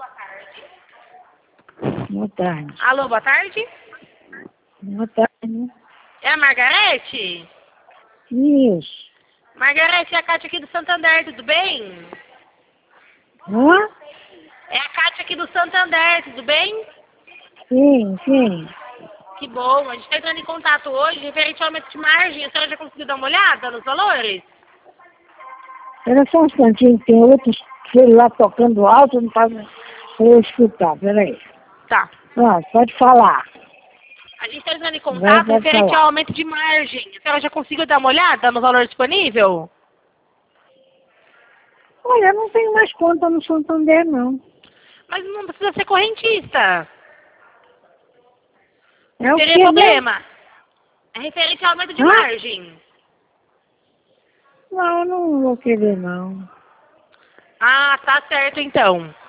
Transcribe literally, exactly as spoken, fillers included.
Boa tarde. Alô, boa tarde. Boa tarde. É a Margarete? Isso. Margarete, é a Cátia aqui do Santander, tudo bem? Hã? É a Cátia aqui do Santander, tudo bem? Sim, sim. Que bom, a gente está entrando em contato hoje referente ao aumento de margem. A senhora já conseguiu dar uma olhada nos valores? Era só um instantinho, tem outros celular tocando alto, não tá pra eu escutar, peraí. Tá. Ah, pode falar. A gente está entrando em Vai, contato pode referente falar. ao aumento de margem. A senhora já conseguiu dar uma olhada no valor disponível? Olha, eu não tenho mais conta no Santander, não. Mas não precisa ser correntista. É Não o teria que mesmo? problema. É referente ao aumento de Hã? margem. Não, eu não vou querer, não. Ah, tá certo então.